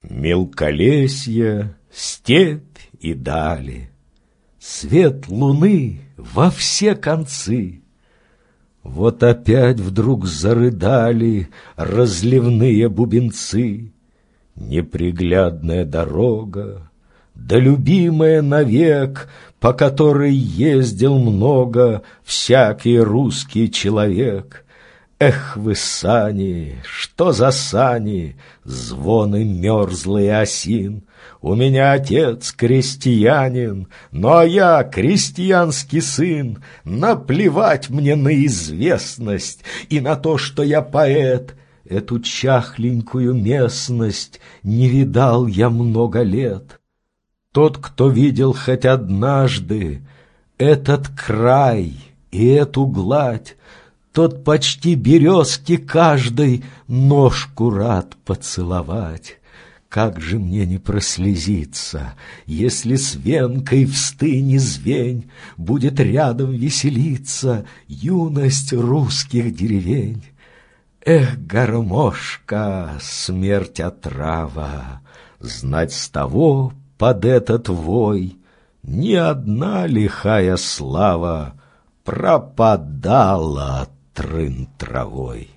Мелколесье, степь и дали, свет луны во все концы. Вот опять вдруг зарыдали разливные бубенцы. Неприглядная дорога, да любимая навек, по которой ездил много всякий русский человек. Эх вы, сани, что за сани, звоны мерзлые осин! У меня отец крестьянин, ну а я крестьянский сын. Наплевать мне на известность и на то, что я поэт. Эту чахленькую местность не видал я много лет. Тот, кто видел хоть однажды этот край и эту гладь, тот почти березки каждой ножку рад поцеловать. Как же мне не прослезиться, если с венкой в стыне звень будет рядом веселиться юность русских деревень? Эх, гармошка, смерть отрава, знать с того под этот вой ни одна лихая слава пропадала трын травой.